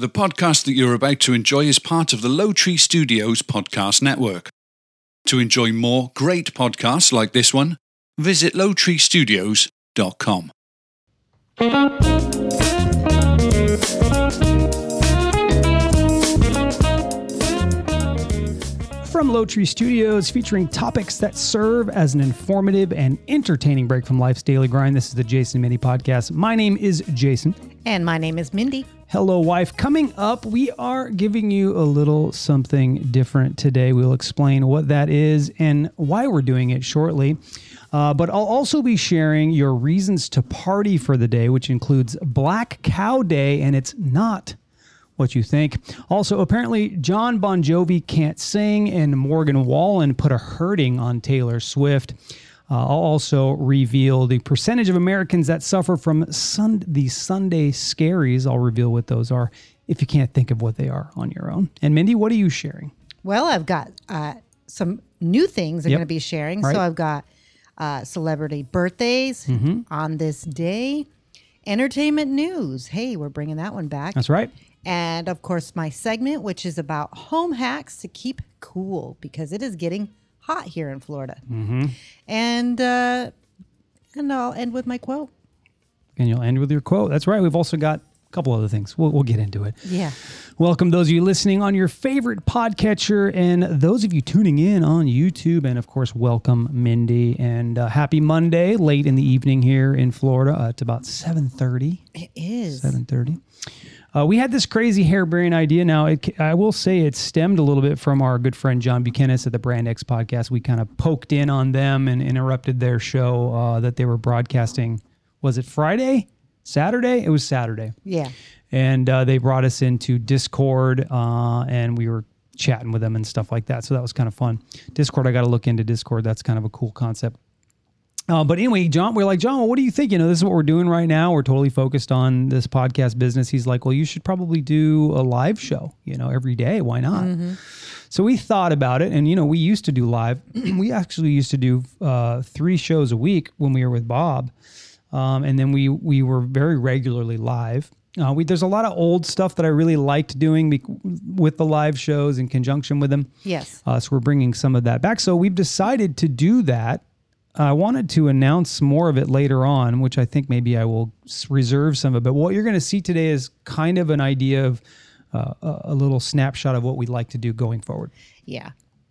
The podcast that you're about to enjoy is part of the Low Tree Studios podcast network. To enjoy more great podcasts like this one, visit lowtreestudios.com. From Low Tree Studios, featuring topics that serve as an informative and entertaining break from life's daily grind. This is the Jason and Mindy Podcast. My name is Jason. And my name is Mindy. Hello, wife. Coming up, we are giving you a little something different today. We'll explain what that is and why we're doing it shortly. But I'll also be sharing your reasons to party for the day, which includes Black Cow Day, and it's not what you think. Also, apparently, John Bon Jovi can't sing, and Morgan Wallen put a hurting on Taylor Swift. I'll also reveal the percentage of Americans that suffer from the Sunday scaries. I'll reveal what those are if you can't think of what they are on your own. And Mindy, what are you sharing? Well, I've got some new things I'm going to be sharing. Right. So I've got celebrity birthdays on this day, entertainment news. Hey, we're bringing that one back. That's right. And of course, my segment, which is about home hacks to keep cool because it is getting hot here in Florida. And I'll end with my quote. And you'll end with your quote. That's right. We've also got a couple other things. We'll get into it. Yeah. Welcome those of you listening on your favorite podcatcher and those of you tuning in on YouTube. And of course, welcome Mindy. And happy Monday, late in the evening here in Florida. It's about 7:30. It is. 7:30. We had this crazy harebrained idea. Now, I will say it stemmed a little bit from our good friend John Buchanan at the Brand X podcast. We kind of poked in on them and interrupted their show that they were broadcasting. Was it Friday? Saturday? It was Saturday. Yeah. And they brought us into Discord and we were chatting with them and stuff like that. So that was kind of fun. Discord, I got to look into Discord. That's kind of a cool concept. But anyway, John, we're like, John, well, what do you think? You know, this is what we're doing right now. We're totally focused on this podcast business. He's like, well, you should probably do a live show, you know, every day. Why not? So we thought about it. And, you know, we used to do live. We actually used to do 3 shows a week when we were with Bob. And then we were very regularly live. There's a lot of old stuff that I really liked doing with the live shows in conjunction with them. Yes. So we're bringing some of that back. So we've decided to do that. I wanted to announce more of it later on, which I think maybe I will reserve some of it. But what you're going to see today is kind of an idea of a little snapshot of what we'd like to do going forward. Yeah.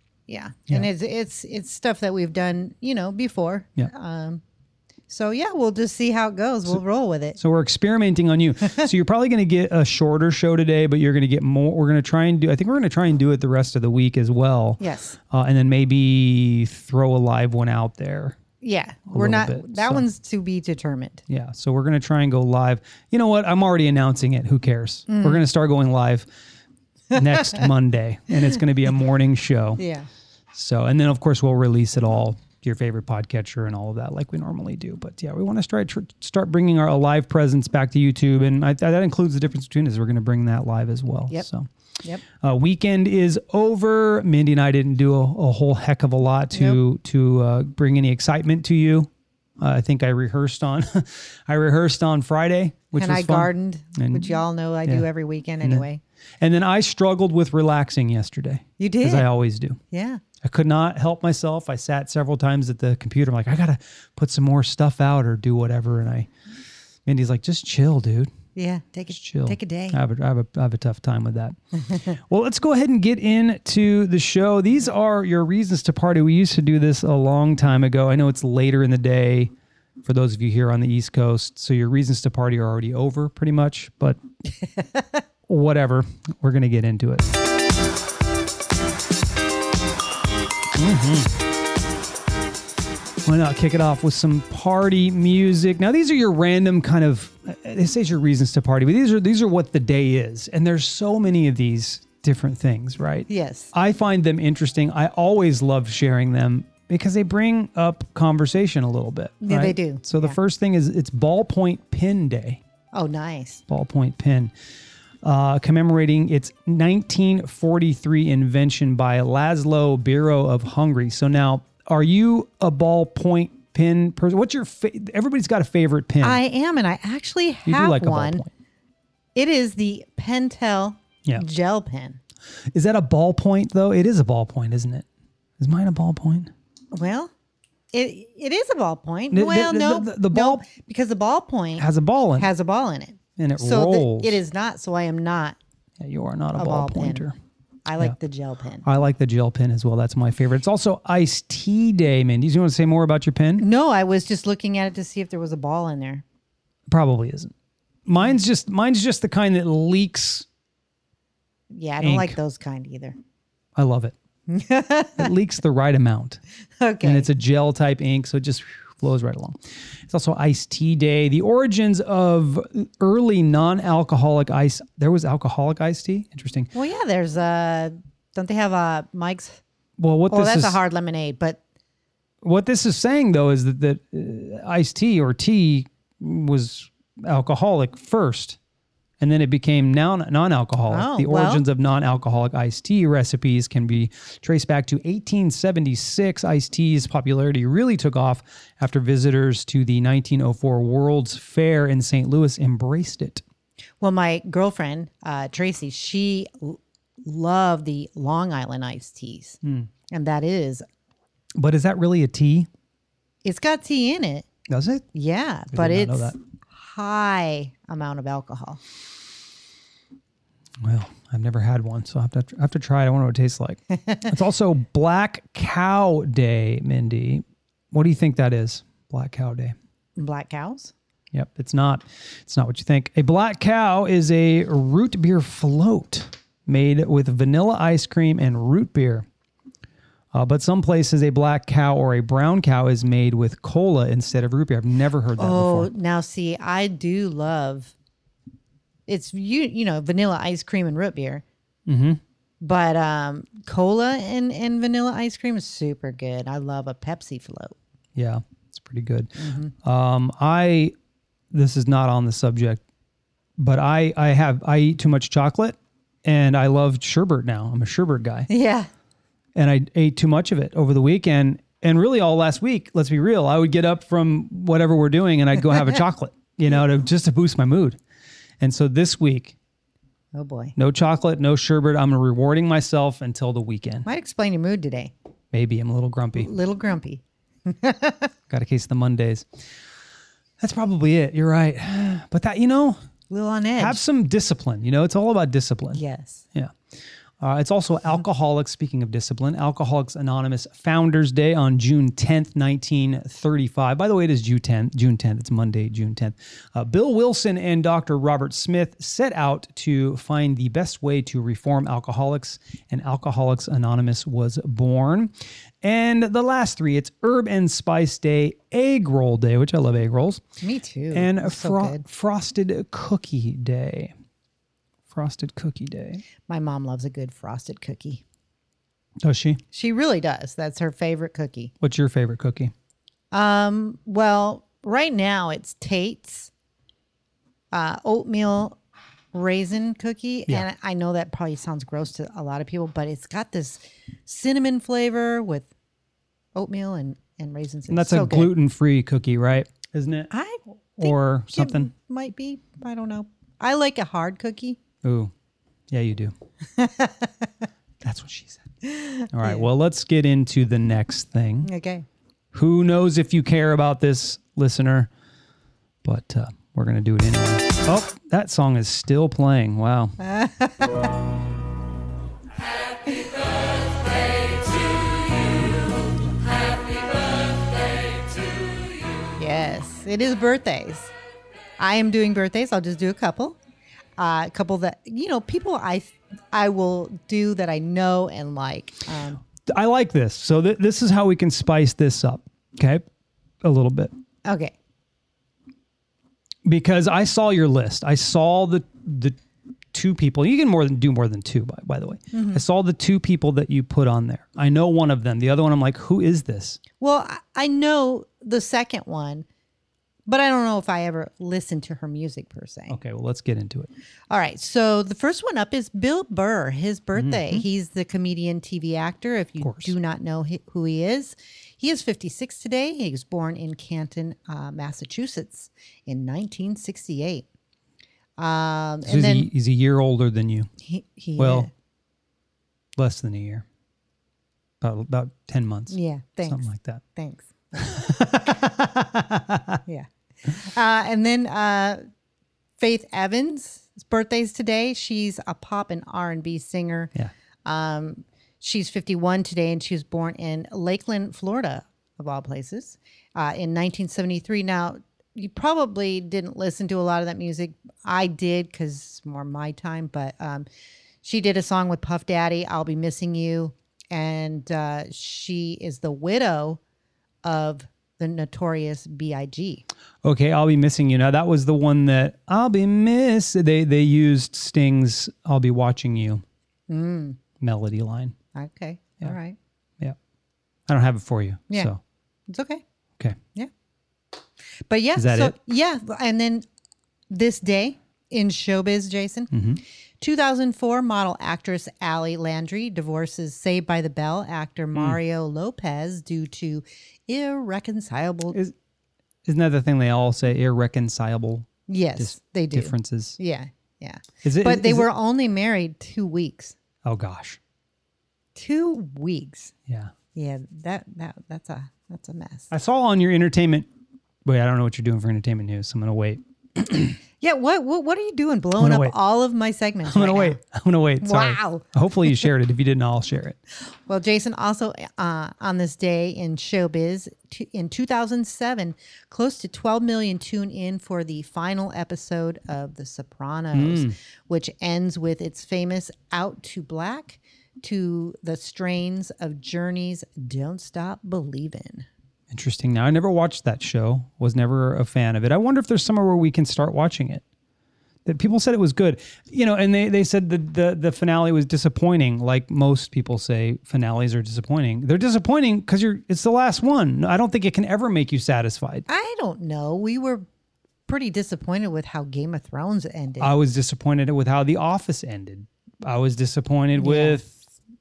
And it's stuff that we've done, you know, before. Yeah. So yeah, we'll just see how it goes. We'll roll with it. So we're experimenting on you. So you're probably going to get a shorter show today, but you're going to get more. We're going to try and do, I think we're going to try and do it the rest of the week as well. Yes. And then maybe throw a live one out there. Yeah. We're not, bit, that one's to be determined. Yeah. So we're going to try and go live. You know what? I'm already announcing it. Who cares? We're going to start going live next Monday and it's going to be a morning show. Yeah. So, and then of course we'll release it all to your favorite podcatcher and all of that like we normally do. But yeah, we want to start bringing our live presence back to YouTube. And that includes the difference between us. We're going to bring that live as well. Yep. So Yep. Weekend is over. Mindy and I didn't do a whole heck of a lot to bring any excitement to you. I think I rehearsed on Friday, which and was I fun. gardened, which y'all know I do every weekend anyway. And then I struggled with relaxing yesterday. You did? As I always do. Yeah. I could not help myself. I sat several times at the computer. I'm like, I got to put some more stuff out or do whatever. And Mindy's like, just chill, dude. Yeah. Chill. Take a day. I have a tough time with that. Well, let's go ahead and get into the show. These are your reasons to party. We used to do this a long time ago. I know it's later in the day for those of you here on the East Coast. So your reasons to party are already over pretty much, but whatever. We're going to get into it. Why not kick it off with some party music? Now, these are your random kind of, this is your reasons to party, but these are what the day is. And there's so many of these different things, right? Yes. I find them interesting. I always love sharing them because they bring up conversation a little bit. Yeah, right? they do. So the first thing is it's Ballpoint Pen Day. Oh, nice. Ballpoint pen. Commemorating its 1943 invention by Laszlo Biro of Hungary. So now, are you a ballpoint pen person? What's your everybody's got a favorite pen. I am, and I actually you have do like one. A ballpoint. It is the Pentel Yeah. gel pen. Is that a ballpoint though? It is a ballpoint, isn't it? Is mine a ballpoint? Well, it is a ballpoint. The- Well, the- no, the no, ball- because the ballpoint Has a ball in it. has a ball in it. And it so rolls. it is not. So I am not. Yeah, you are not a ball pen. ballpointer. I like the gel pen. I like the gel pen as well. That's my favorite. It's also iced tea day, Mindy. Do you want to say more about your pen? No, I was just looking at it to see if there was a ball in there. Probably isn't. Mine's just the kind that leaks. Yeah, I don't Ink. like those kind either. I love it. It leaks the right amount. Okay. And it's a gel type ink, so it just flows right along. It's also iced tea day. The origins of early non-alcoholic ice. There was alcoholic iced tea. Interesting. Well, yeah, there's don't they have Mike's? Well, what Oh, this that's is a hard lemonade, but what this is saying though is that iced tea or tea was alcoholic first, and then it became non-alcoholic. Oh, The well. origins of non-alcoholic iced tea recipes can be traced back to 1876. Iced tea's popularity really took off after visitors to the 1904 World's Fair in St. Louis embraced it. well, my girlfriend Tracy, she loved the Long Island iced teas, Hmm. and that is But is that really a tea? it's got tea in it. Does it? Yeah, I but did not know it's that. high amount of alcohol. Well, I've never had one, so I have to try it. I wonder what it tastes like. It's also Black Cow Day, Mindy. What do you think that is? Black Cow Day. Black cows. Yep, it's not what you think. A black cow is a root beer float made with vanilla ice cream and root beer. But some places a black cow or a brown cow is made with cola instead of root beer. I've never heard that Oh, before. now see, I do love. It's you know vanilla ice cream and root beer. Mm-hmm. But cola and vanilla ice cream is super good. I love a Pepsi float. Yeah, it's pretty good. This is not on the subject, but I eat too much chocolate, and I love sherbet now. I'm a sherbet guy. Yeah. And I ate too much of it over the weekend. And really all last week, let's be real, I would get up from whatever we're doing and I'd go have a chocolate, to boost my mood. And so this week, Oh boy. no chocolate, no sherbet. I'm rewarding myself until the weekend. Might explain your mood today. Maybe I'm a little grumpy. Little grumpy. Got a case of the Mondays. That's probably it. You're right. But that, Little on edge. have some discipline. It's all about discipline. Yes. Yeah. It's also Alcoholics, speaking of discipline, Alcoholics Anonymous Founders Day on June 10th, 1935. By the way, it is June 10th. It's Monday, June 10th. Bill Wilson and Dr. Robert Smith set out to find the best way to reform alcoholics, and Alcoholics Anonymous was born. And the last three, it's Herb and Spice Day, Egg Roll Day, which I love egg rolls, Me too. and It's so good. Frosted Cookie Day. Frosted Cookie Day. My mom loves a good frosted cookie. Does she? She really does. That's her favorite cookie. What's your favorite cookie? Well, right now it's Tate's oatmeal raisin cookie. Yeah. And I know that probably sounds gross to a lot of people, but it's got this cinnamon flavor with oatmeal and raisins. And that's It's so a good. gluten-free cookie, right? Isn't it? I think Or it something? might be. I don't know. I like a hard cookie. Ooh. Yeah, you do. That's what she said. All right. Well, let's get into the next thing. Okay. Who knows if you care about this, listener? But we're going to do it anyway. Oh, that song is still playing. Wow. Yes, it is birthdays. I am doing birthdays. I'll just do a couple. A couple that, people I will do that I know and like. I like this. So this is how we can spice this up. Okay. A little bit. Okay. Because I saw your list. I saw the two people. You can do more than two, by the way. I saw the two people that you put on there. I know one of them. The other one, I'm like, who is this? Well, I know the second one, but I don't know if I ever listened to her music per se. Okay, well, let's get into it. All right. So the first one up is Bill Burr, his birthday. He's the comedian, TV actor. If you do not know who he is 56 today. He was born in Canton, Massachusetts in 1968. And So then he's a year older than you. he Well, less than a year. About 10 months. yeah, thanks. Something like that. Thanks. Yeah. And then Faith Evans' birthday's today. She's a pop and R&B singer. Yeah. She's 51 today, and she was born in Lakeland, Florida, of all places, in 1973. Now, you probably didn't listen to a lot of that music. I did because it's more my time, but she did a song with Puff Daddy, I'll Be Missing You, and she is the widow of the notorious B.I.G. Okay, I'll Be Missing You. Now, that was the one that I'll be They used Sting's I'll Be Watching You melody line. Okay. Yeah. All right. Yeah. I don't have it for you. Yeah. So, It's okay. okay. Yeah. But yeah. Is that it? Yeah. And then this day in showbiz, Jason, 2004 model actress Allie Landry divorces Saved by the Bell actor Mario Lopez due to irreconcilable. Isn't that the thing they all say? Irreconcilable Yes, they do. differences. Yeah. Yeah. Is it? But they is were it- only married 2 weeks. Oh gosh. 2 weeks. Yeah. Yeah. That's a mess. I saw on your entertainment. Wait, I don't know what you're doing for entertainment news. So I'm gonna wait. Yeah. What are you doing? Blowing gonna up wait. all of my segments. I'm gonna right wait. now? I'm gonna wait. Sorry. Wow. Hopefully you shared it. If you didn't, I'll share it. Well, Jason, also on this day in showbiz, in 2007, close to 12 million tuned in for the final episode of The Sopranos, which ends with its famous Out to Black to the strains of Journey's Don't Stop Believin'. Interesting. Now, I never watched that show. Was never a fan of it. I wonder if there's somewhere where we can start watching it. That people said it was good, and they said the finale was disappointing. Like most people say, finales are disappointing. They're disappointing because it's the last one. I don't think it can ever make you satisfied. I don't know. We were pretty disappointed with how Game of Thrones ended. I was disappointed with how The Office ended. I was disappointed with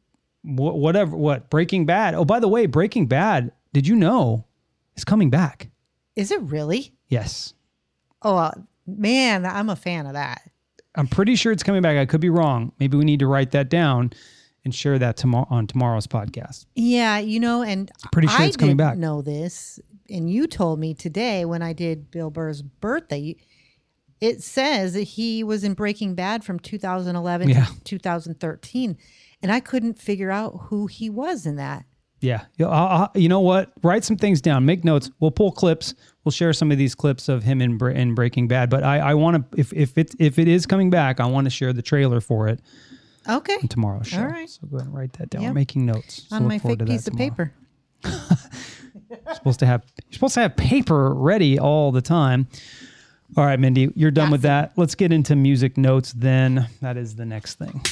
what Breaking Bad. Oh, by the way, Breaking Bad, did you know, is coming back? Is it really? Yes. Oh, man, I'm a fan of that. I'm pretty sure it's coming back. I could be wrong. Maybe we need to write that down and share that on tomorrow's podcast. Yeah, and Pretty sure it's coming back. I didn't know this, and you told me today when I did Bill Burr's birthday. It says that he was in Breaking Bad from 2011 to 2013, and I couldn't figure out who he was in that. Yeah. You know what? Write some things down. Make notes. We'll pull clips. We'll share some of these clips of him in Breaking Bad. But I want to, if it is coming back, I want to share the trailer for it Okay. on tomorrow's show. All right. So go ahead and write that down. Yep. We're making notes. So On look my forward fake to that piece of tomorrow. paper. You're supposed to have paper ready all the time. All right, Mindy, you're done with that. Let's get into music notes then. That is the next thing.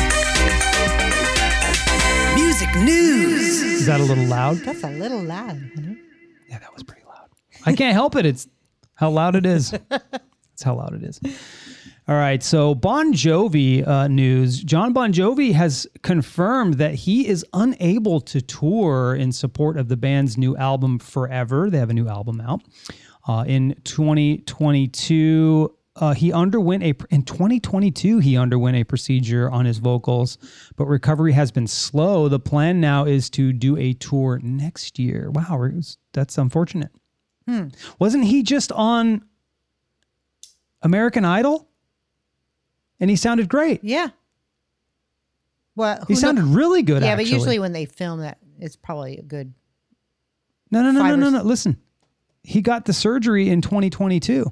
Music news. Is that a little loud? That's a little loud. Yeah, that was pretty loud. I can't help it. It's how loud it is. It's how loud it is. All right. So Bon Jovi news. John Bon Jovi has confirmed that he is unable to tour in support of the band's new album, Forever. They have a new album out. In 2022, in 2022, he underwent a procedure on his vocals, but recovery has been slow. The plan now is to do a tour next year. Wow, that's unfortunate. Wasn't he just on American Idol? And he sounded great. Yeah. Well, He sounded really good, Yeah, actually. but usually when they film that, it's probably a good. No. five or- Listen, he got the surgery in 2022.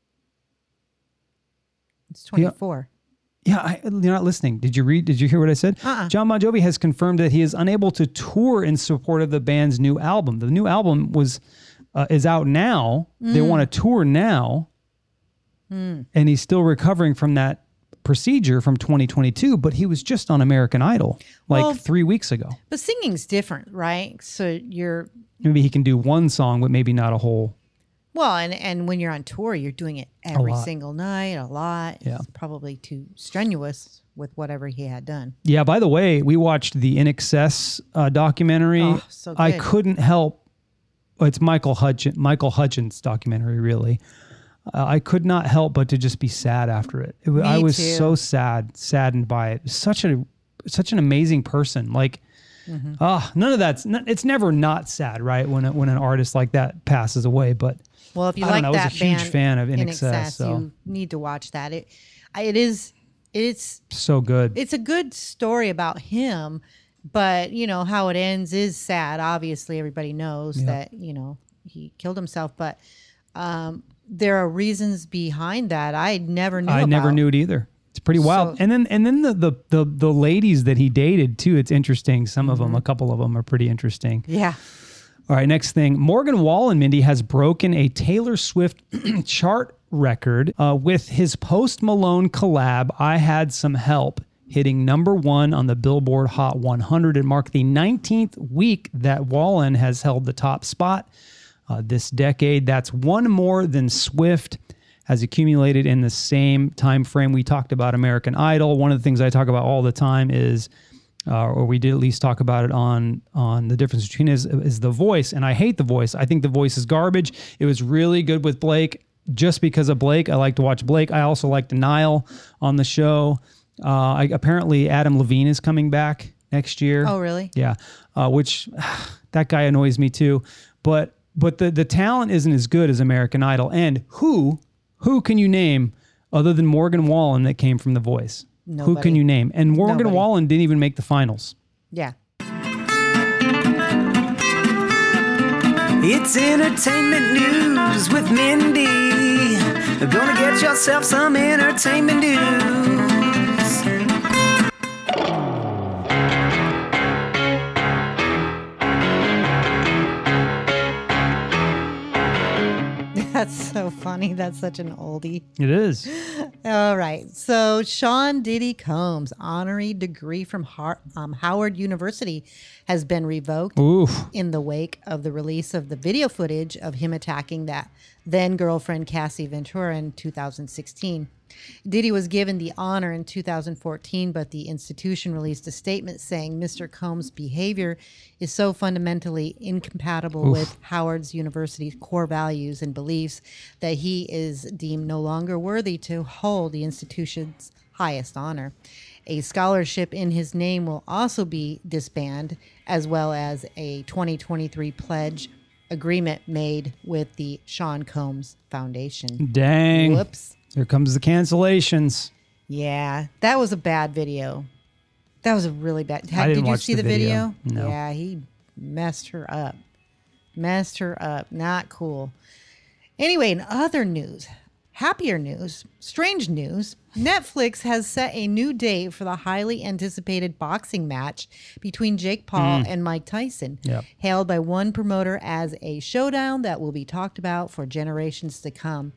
It's 24. Yeah, you're not listening. Did you hear what I said? John Bon Jovi has confirmed that he is unable to tour in support of the band's new album. The new album is out now. They want to tour now. And he's still recovering from that procedure from 2022, but he was just on American Idol 3 weeks ago. But singing's different, right? So Maybe he can do one song, but maybe not a whole. Well, and when you're on tour, you're doing it every lot. single night, a lot. Yeah. It's probably too strenuous with whatever he had done. Yeah, by the way, we watched the In Excess documentary. Oh, so I good. couldn't help. It's Michael Hutchins documentary, really. I could not help but to just be sad after it. I was too. so saddened by it. Such an amazing person. Like, none of that's. It's never not sad, right? When an artist like that passes away. But Well, if you I like don't know, I that was a huge band, fan of In INXS, Excess, so. you need to watch that. It's so good. it's a good story about him, but how it ends is sad. Obviously, everybody knows that he killed himself, but there are reasons behind that I never knew. I never knew it either. It's pretty wild. So- And then the ladies that he dated too. It's interesting. Some of them, a couple of them, are pretty interesting. Yeah. All right, next thing. Morgan Wallen, Mindy, has broken a Taylor Swift chart record with his Post Malone collab, I Had Some Help, hitting #1 on the Billboard Hot 100. It marked the 19th week that Wallen has held the top spot this decade. That's one more than Swift has accumulated in the same time frame. We talked about American Idol. One of the things I talk about all the time is or we did at least talk about it on the difference between is The Voice. And I hate The Voice. I think The Voice is garbage. It was really good with Blake. Just because of Blake, I like to watch Blake. I also liked Niall on the show. Apparently Adam Levine is coming back next year. Oh, really? Yeah. Which that guy annoys me too. But the talent isn't as good as American Idol. And who can you name other than Morgan Wallen that came from The Voice? Nobody. Who can you name? And Morgan Nobody. Wallen didn't even make the finals. Yeah. It's entertainment news with Mindy. Gonna get yourself some entertainment news. That's so funny. That's such an oldie. It is. All right. So Sean Diddy Combs' honorary degree from Howard University has been revoked Oof. in the wake of the release of the video footage of him attacking that then girlfriend Cassie Ventura in 2016. Diddy was given the honor in 2014, but the institution released a statement saying Mr. Combs' behavior is so fundamentally incompatible with Howard's University's core values and beliefs that he is deemed no longer worthy to hold the institution's highest honor. A scholarship in his name will also be disbanded, as well as a 2023 pledge agreement made with the Sean Combs Foundation. Dang. Whoops. Here comes the cancellations. Yeah, that was a bad video. That was a really bad. didn't Did you watch see the the video. video? No. Yeah, he messed her up. Messed her up. Not cool. Anyway, in other news, happier news, strange news, Netflix has set a new date for the highly anticipated boxing match between Jake Paul and Mike Tyson, Yep. hailed by one promoter as a showdown that will be talked about for generations to come.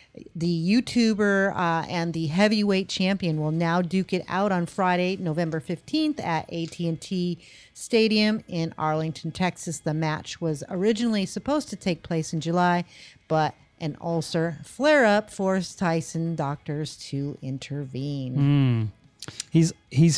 The YouTuber and the heavyweight champion will now duke it out on Friday, November 15th at AT&T Stadium in Arlington, Texas. The match was originally supposed to take place in July, but an ulcer flare-up forced Tyson doctors to intervene. He's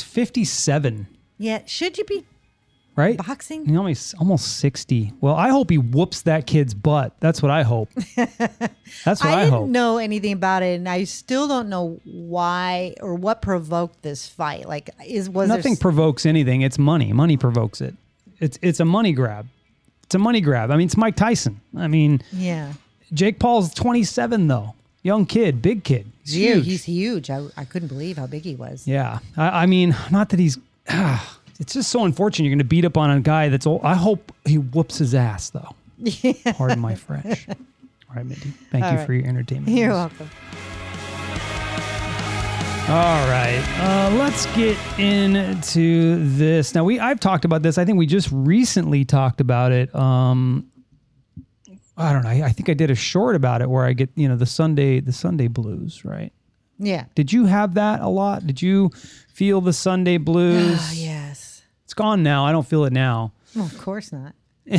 57, Yeah, should you be right? boxing? He's almost 60. Well, I hope he whoops that kid's butt. That's what I hope. That's what I didn't hope. know anything about it, and I still don't know why or what provoked this fight. Like, was Nothing there provokes anything. It's money. Money provokes it. It's a money grab. It's a money grab. I mean, it's Mike Tyson. I mean, yeah. Jake Paul's 27 though. Young kid, big kid. He's Yeah, huge. he's huge. I couldn't believe how big he was. Yeah. I mean, not that he's. It's just so unfortunate you're going to beat up on a guy that's old. I hope he whoops his ass, though. Pardon my French. All right, Mindy. Thank you for your entertainment. You're news. welcome. All right. Let's get into this. Now, I've talked about this. I think we just recently talked about it. I don't know. I think I did a short about it where I get, the Sunday blues, right? Yeah. Did you have that a lot? Did you feel the Sunday blues? Oh, yes. It's gone now. I don't feel it now. Well, of course not.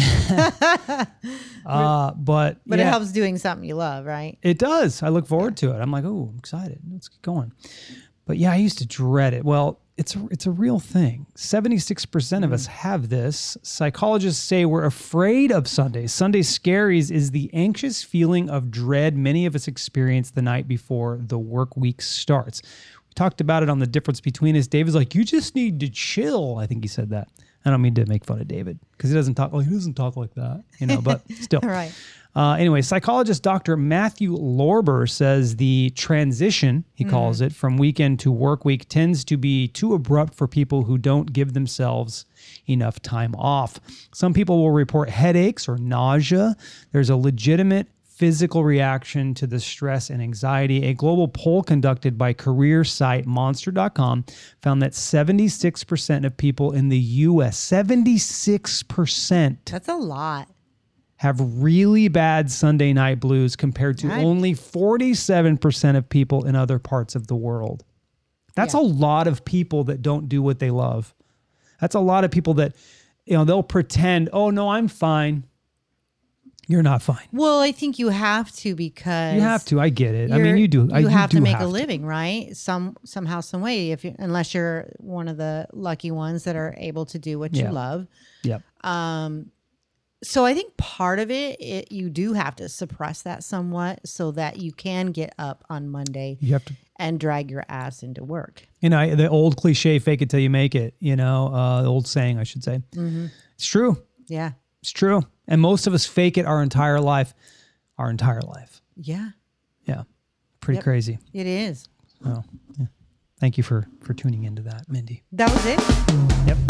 But But yeah, it helps doing something you love, right? it does. I look forward to it. I'm like, oh, I'm excited. Let's get going. But yeah, I used to dread it. Well, it's a real thing. 76% of us have this. Psychologists say we're afraid of Sundays. Sunday scaries is the anxious feeling of dread many of us experience the night before the work week starts. We talked about it on the difference between us. David's like, you just need to chill. I think he said that. I don't mean to make fun of David because he doesn't talk like that, but still. Right. Anyway, psychologist Dr. Matthew Lorber says the transition, he calls it, from weekend to work week tends to be too abrupt for people who don't give themselves enough time off. Some people will report headaches or nausea. There's a legitimate physical reaction to the stress and anxiety. A global poll conducted by career site Monster.com found that 76% of people in the U.S., 76%, That's a lot. have really bad Sunday night blues compared to only 47% of people in other parts of the world. That's a lot of people that don't do what they love. That's a lot of people that, they'll pretend, oh, no, I'm fine. You're not fine. Well, I think you have to because You have to. I get it. I mean, you do. You have to make a living, right? Somehow, some way. Unless you're one of the lucky ones that are able to do what you love. Yep. So I think part of it, you do have to suppress that somewhat so that you can get up on Monday You have to. and drag your ass into work. The old cliche, fake it till you make it, the old saying, I should say. Mm-hmm. It's true. Yeah. It's true. And most of us fake it our entire life. Yeah. Yeah. Pretty crazy. It is. Oh, yeah. Thank you for tuning into that, Mindy. That was it? Yep.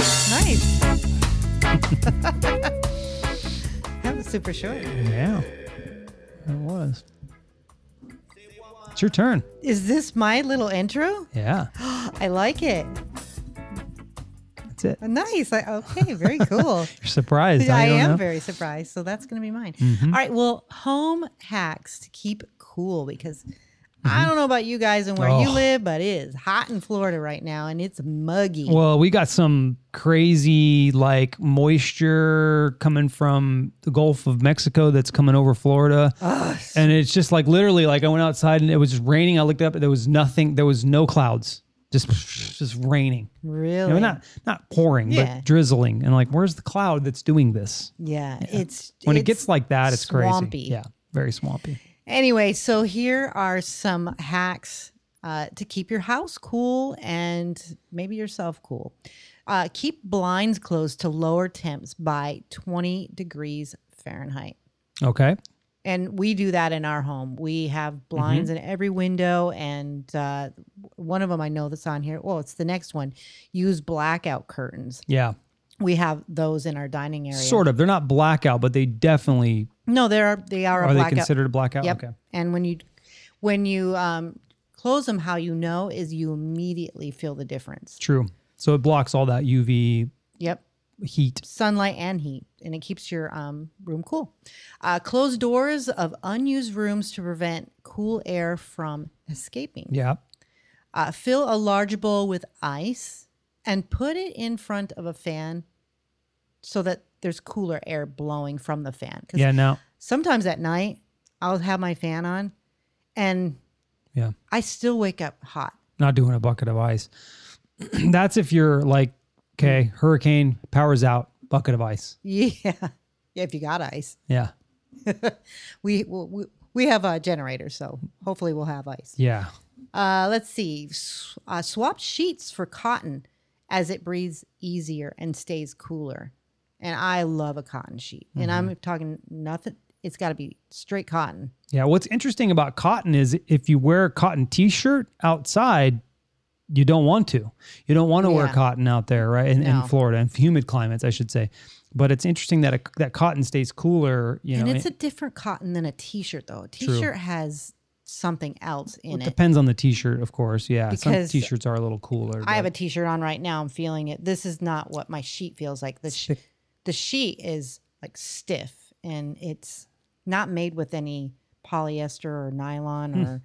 Nice. That was super short. Yeah. It was. It's your turn. Is this my little intro? Yeah. I like it. That's it. Nice. Okay, very cool. You're surprised. I don't am know. very surprised. So that's going to be mine. Mm-hmm. All right. Well, home hacks to keep cool because I don't know about you guys and where you live, but it is hot in Florida right now and it's muggy. Well, we got some crazy moisture coming from the Gulf of Mexico that's coming over Florida. And it's just literally I went outside and it was just raining. I looked up and there was nothing. There was no clouds. Just raining. Really? Not pouring, but drizzling. And where's the cloud that's doing this? Yeah. It's When it gets like that, it's swampy. crazy. Yeah, very swampy. Anyway, so here are some hacks to keep your house cool and maybe yourself cool. Keep blinds closed to lower temps by 20 degrees Fahrenheit. Okay. And we do that in our home. We have blinds in every window. And one of them I know that's on here. Well, it's the next one. Use blackout curtains. Yeah. We have those in our dining area. Sort of. They're not blackout, but they definitely... No, they are a blackout. Are they considered a blackout? Yep. Okay. And when you close them, how you know is you immediately feel the difference. True. So it blocks all that UV Yep. heat. Sunlight and heat, and it keeps your room cool. Close doors of unused rooms to prevent cool air from escaping. Yeah. Fill a large bowl with ice and put it in front of a fan so that there's cooler air blowing from the fan. Yeah, now. Sometimes at night, I'll have my fan on and I still wake up hot. Not doing a bucket of ice. That's if you're okay, hurricane, power's out, bucket of ice. Yeah. Yeah, if you got ice. Yeah. We have a generator, so hopefully we'll have ice. Yeah. Let's see. Swap sheets for cotton as it breathes easier and stays cooler. And I love a cotton sheet. And I'm talking nothing. It's got to be straight cotton. Yeah. What's interesting about cotton is if you wear a cotton t-shirt outside, you don't want to. You don't want to wear cotton out there, right? In Florida, in humid climates, I should say. But it's interesting that that cotton stays cooler. And it's a different cotton than a t-shirt, though. A t-shirt has something else in it. Depends on the t-shirt, of course. Yeah, because some t-shirts are a little cooler. I have a t-shirt on right now. I'm feeling it. This is not what my sheet feels like. The sheet is stiff, and it's not made with any polyester or nylon or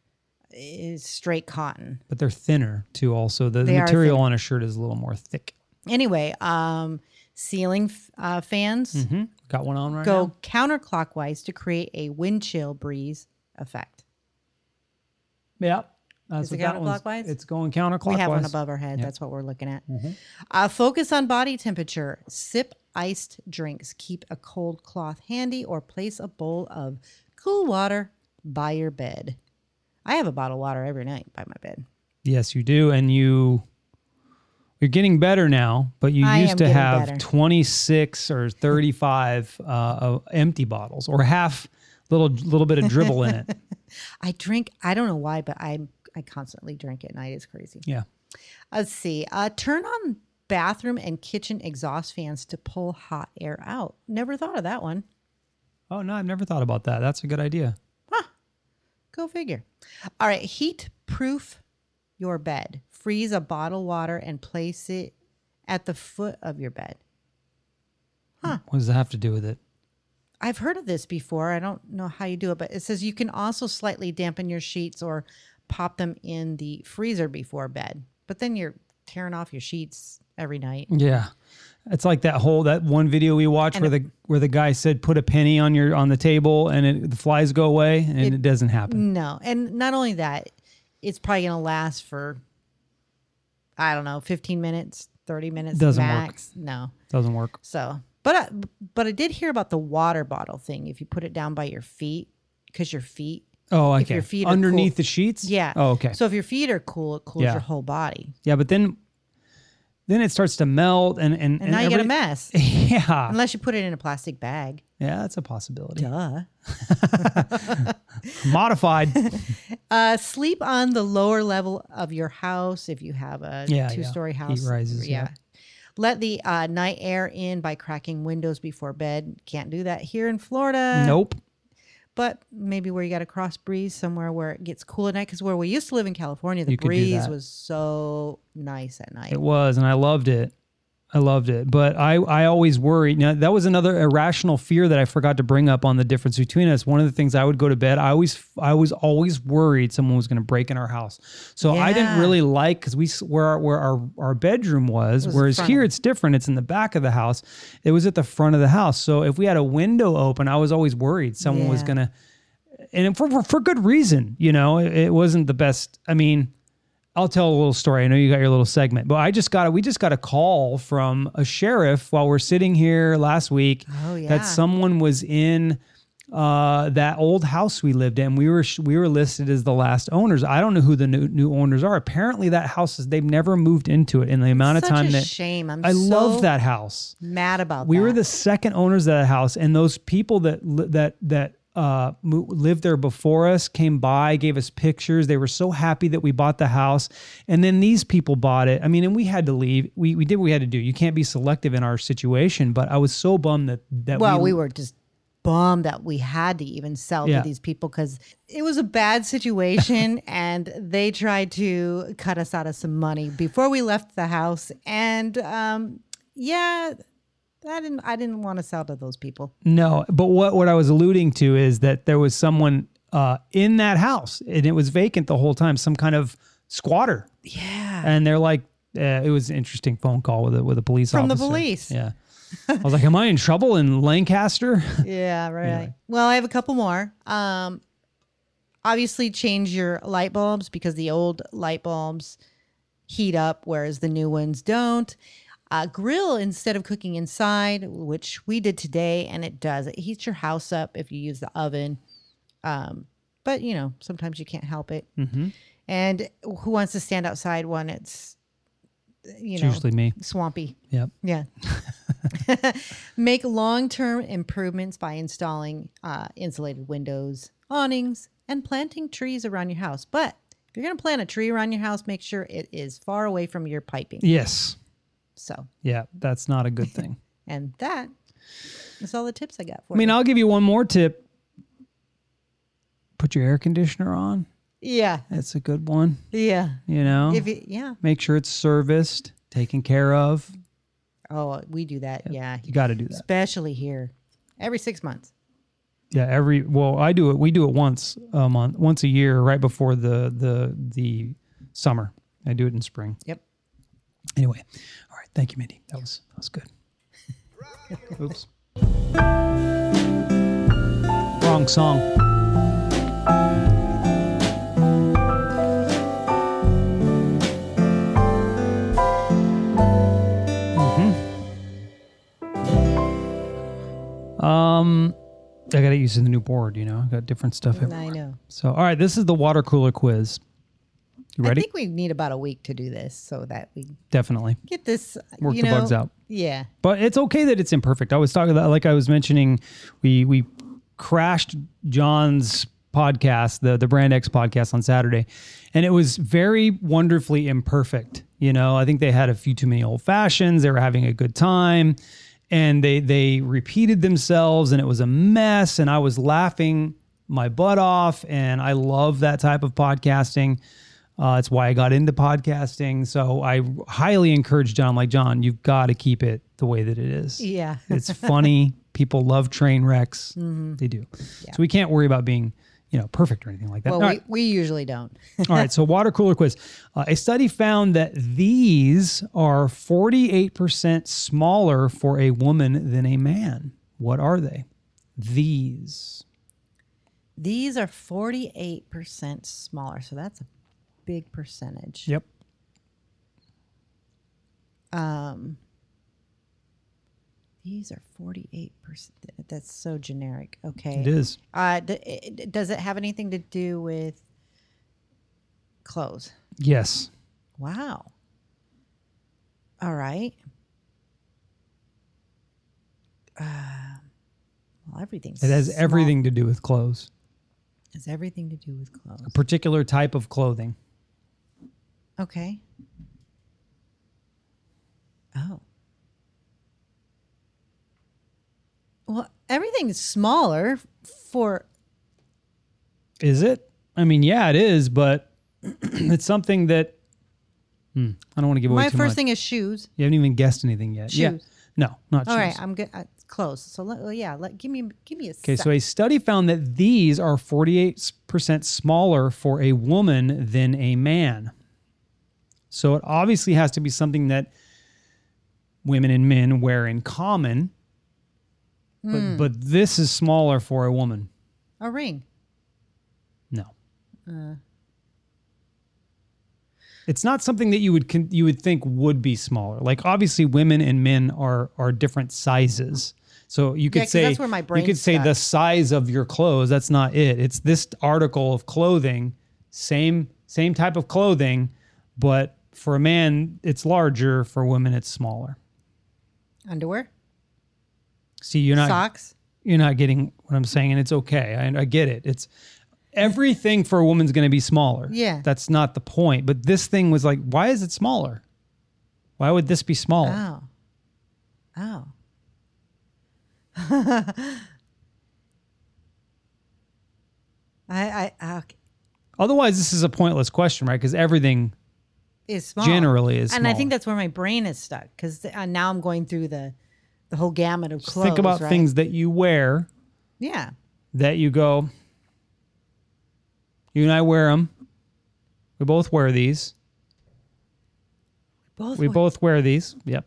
is straight cotton. But they're thinner too. Also, the material on a shirt is a little more thick. Anyway, ceiling fans. Got one on right now. Go counterclockwise to create a wind chill breeze effect. Yeah. Is it counterclockwise? It's going counterclockwise. We have one above our head. That's what we're looking at. Focus on body temperature. Sip iced drinks. Keep a cold cloth handy or place a bowl of cool water by your bed. I have a bottle of water every night by my bed. Yes, you do. And you're getting better now, but you used to have better. 26 or 35 empty bottles or half little bit of dribble in it. I drink, I don't know why, but I constantly drink at night. It's crazy. Yeah. Let's see. Turn on bathroom and kitchen exhaust fans to pull hot air out. Never thought of that one. Oh, no, I've never thought about that. That's a good idea. Huh. Go figure. All right. Heat proof your bed. Freeze a bottle of water and place it at the foot of your bed. Huh. What does that have to do with it? I've heard of this before. I don't know how you do it, but it says you can also slightly dampen your sheets or pop them in the freezer before bed. But then you're tearing off your sheets every night. Yeah. It's like that one video we watched where the guy said put a penny on the table and the flies go away, and it doesn't happen. No. And not only that, it's probably going to last for, I don't know, 15 minutes, 30 minutes doesn't max. Work. No. Doesn't work. So, but I did hear about the water bottle thing. If you put it down by your feet, because your feet. Oh, okay. If your feet are underneath cool, the sheets? Yeah. Oh, okay. So if your feet are cool, it cools your whole body. Yeah, but then it starts to melt and now you get a mess. Yeah. Unless you put it in a plastic bag. Yeah, that's a possibility. Duh. Modified. Sleep on the lower level of your house if you have a two-story house. Heat rises. Yeah. Let the night air in by cracking windows before bed. Can't do that here in Florida. Nope. But maybe where you got a cross breeze somewhere where it gets cool at night. Because where we used to live in California, the breeze was so nice at night. It was, and I loved it. But I always worried. Now, that was another irrational fear that I forgot to bring up on the difference between us. One of the things I would go to bed, I was always worried someone was going to break in our house. So I didn't really like, because where our bedroom was whereas here it's different. It's in the back of the house. It was at the front of the house. So if we had a window open, I was always worried someone was going to, and for good reason, it wasn't the best. I mean, I'll tell a little story. I know you got your little segment, but we just got a call from a sheriff while we're sitting here last week that someone was in that old house we lived in. We were listed as the last owners. I don't know who the new owners are. Apparently that house they've never moved into it in the amount of time that shame. I love that house. Mad about we that. We were the second owners of that house, and those people that lived there before us came by, gave us pictures. They were so happy that we bought the house. And then these people bought it. I mean, and we had to leave. We did what we had to do. You can't be selective in our situation, but I was so bummed that we were just bummed that we had to even sell to these people because it was a bad situation and they tried to cut us out of some money before we left the house. And I didn't want to sell to those people. No, but what I was alluding to is that there was someone in that house and it was vacant the whole time, some kind of squatter. Yeah. And they're like, it was an interesting phone call with a police officer. From the police. Yeah. I was like, am I in trouble in Lancaster? Yeah, right. Anyway. Well, I have a couple more. Obviously change your light bulbs because the old light bulbs heat up, whereas the new ones don't. Grill instead of cooking inside, which we did today, and it does. It heats your house up if you use the oven. But, sometimes you can't help it. Mm-hmm. And who wants to stand outside when it's, usually me. Swampy. Yep. Yeah. Make long-term improvements by installing insulated windows, awnings, and planting trees around your house. But if you're going to plant a tree around your house, make sure it is far away from your piping. Yes. So yeah, that's not a good thing. And that's all the tips I got for you. I'll give you one more tip. Put your air conditioner on. Yeah. That's a good one. Yeah. Make sure it's serviced, taken care of. Oh, we do that. Yep. Yeah. You got to do that. Especially here. Every 6 months. Yeah, I do it. We do it once a month, once a year, right before the summer. I do it in spring. Yep. Anyway, all right. Thank you, Mindy. That was good. Oops. Wrong song. I got to use the new board, I got different stuff. I know. So, all right, this is the water cooler quiz. You ready? I think we need about a week to do this so that we Definitely. get this. Work the bugs out. Yeah. But it's okay that it's imperfect. I was talking about, like I was mentioning, we crashed John's podcast, the Brand X podcast on Saturday, and it was very wonderfully imperfect. I think they had a few too many old fashions. They were having a good time, and they repeated themselves, and it was a mess. And I was laughing my butt off, and I love that type of podcasting. It's why I got into podcasting. So I highly encourage John. I'm like, John, you've got to keep it the way that it is. Yeah. It's funny. People love train wrecks. Mm-hmm. They do. Yeah. So we can't worry about being, perfect or anything like that. Well, we usually don't. All right. So water cooler quiz. A study found that these are 48% smaller for a woman than a man. What are they? These are 48% smaller. So that's a big percentage. Yep. These are 48%. That's so generic. Okay. It is. Does it have anything to do with clothes? Yes. Wow. All right. Well, everything's It has small. everything to do with clothes. It has everything to do with clothes. A particular type of clothing. Okay. Oh. Well, everything's smaller for. Is it? I mean, yeah, it is, but it's something that I don't want to give away My too first much. thing is shoes. You haven't even guessed anything yet. Shoes. Yeah. No, not All shoes. right, I'm good. Clothes. So give me a. Okay, so a study found that these are 48% smaller for a woman than a man. So it obviously has to be something that women and men wear in common. But this is smaller for a woman. A ring. No. It's not something that you would think would be smaller. Like obviously women and men are different sizes. So you could 'cause say that's where my brain you could say stuck. the size of your clothes. That's not it. It's this article of clothing, same type of clothing, but for a man it's larger, for women it's smaller. Underwear. See, you're not getting what I'm saying, and it's okay. I get it. It's everything for a woman's going to be smaller. Yeah. That's not the point. But this thing was like, why is it smaller? Why would this be smaller? Oh. Okay. Otherwise, this is a pointless question, right? Because everything Is small. generally is And I smaller. think that's where my brain is stuck because now I'm going through the whole gamut of clothes. Think about right? things that you wear Yeah. that you go, you and I wear them. We both wear these. We both wear these. Yep.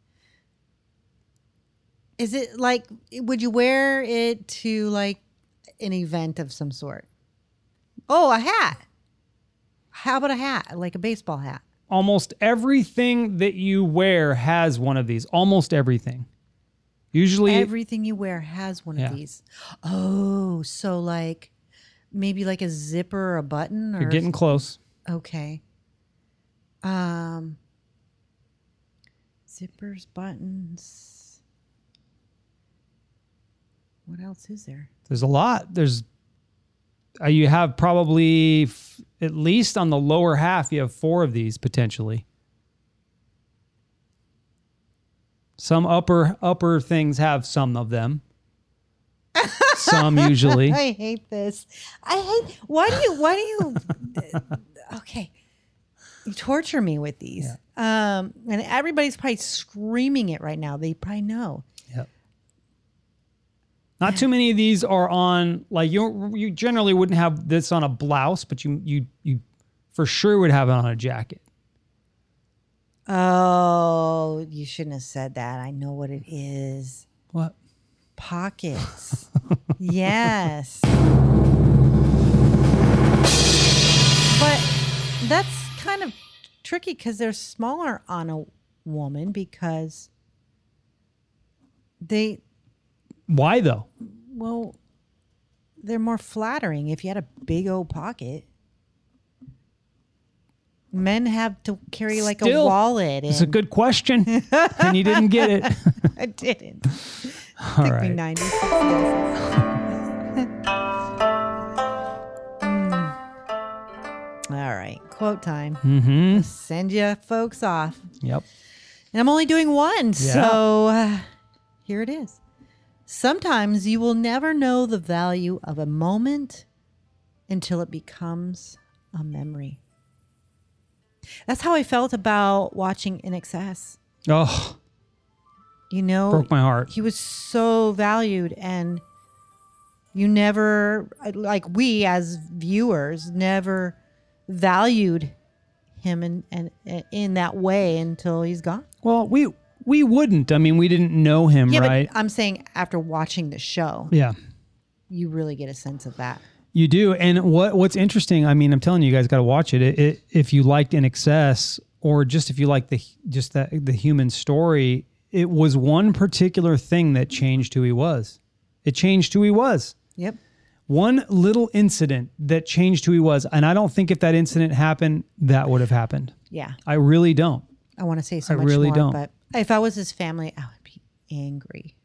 Is it like, would you wear it to like an event of some sort? Oh, a hat. How about a hat? Like a baseball hat? Almost everything that you wear has one of these. Almost everything. Usually, Everything you wear has one Yeah. of these. Oh, so like maybe like a zipper or a button or you're getting close. okay. Zippers, buttons. What else is there? There's a lot. There's you have probably at least on the lower half, you have 4 of these potentially. Some upper things have some of them. Some usually. I hate this. Why do you okay. You torture me with these. And everybody's probably screaming it right now. They probably know. Yep. Not too many of these are on, like you generally wouldn't have this on a blouse, but you for sure would have it on a jacket. Oh, you shouldn't have said that. I know what it is. What? Pockets. Yes. But that's kind of tricky because they're smaller on a woman because Why though? Well, they're more flattering if you had a big old pocket. Men have to carry like a Still, wallet. It's a good question, and you didn't get it. I didn't. All Took me right. 96 guesses. All right, quote time. Mm-hmm. Send you folks off. Yep. And I'm only doing one, Yeah. so here it is. Sometimes you will never know the value of a moment until it becomes a memory. That's how I felt about watching In Excess. Oh, You know, broke my heart. he was so valued, and you never, like we as viewers, never valued him in that way until he's gone. Well, we wouldn't. I mean, we didn't know him, Yeah, right? but I'm saying after watching the show, Yeah. you really get a sense of that. You do. And what's interesting, I mean, I'm telling you, guys got to watch it. If you liked In Excess, or just if you like the human story, it was one particular thing that changed who he was. It changed who he was. Yep. One little incident that changed who he was. And I don't think if that incident happened, that would have happened. Yeah. I really don't. I want to say so I much really more, don't. but if I was his family, I would be angry.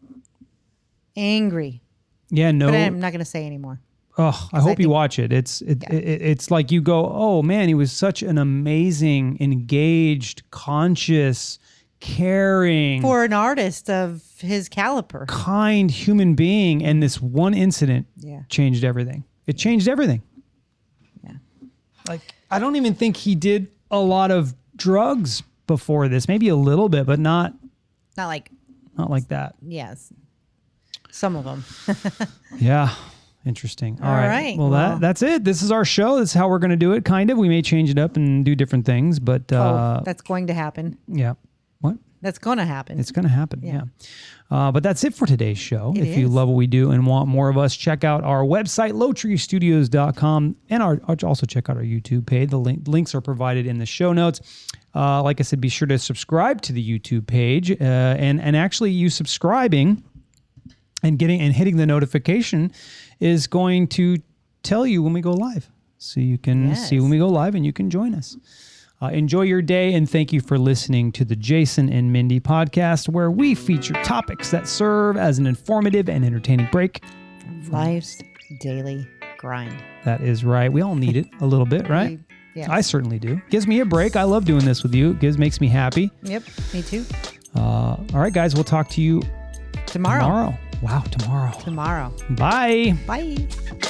Angry. Yeah, no. But I'm not going to say anymore. Oh, I hope you think- watch it. It's like you go, oh man, he was such an amazing, engaged, conscious, caring, For an artist of his caliber. kind human being, and this one incident Yeah. changed everything. It changed everything. Yeah. Like, I don't even think he did a lot of drugs before this. Maybe a little bit, but not Not like, like that. yes. Some of them. Yeah. Interesting. All right. Well, Well- that's it. This is our show. This is how we're going to do it. Kind of. We may change it up and do different things, but That's going to happen. yeah. What? That's going to happen. It's going to happen. Yeah. But that's it for today's show. It If you is. love what we do and want more of us, check out our website, lowtreestudios.com, and also check out our YouTube page. The links are provided in the show notes. Like I said, be sure to subscribe to the YouTube page, and actually you subscribing and hitting the notification is going to tell you when we go live. So you can see Yes. when we go live and you can join us. Enjoy your day, and thank you for listening to the Jason and Mindy podcast, where we feature topics that serve as an informative and entertaining break. Life's daily grind. That is right. We all need it a little bit, right? Yes. I certainly do. Gives me a break. I love doing this with you. Makes me happy. Yep. Me too. All right, guys. We'll talk to you Tomorrow. Wow, tomorrow. Tomorrow. Bye. Bye.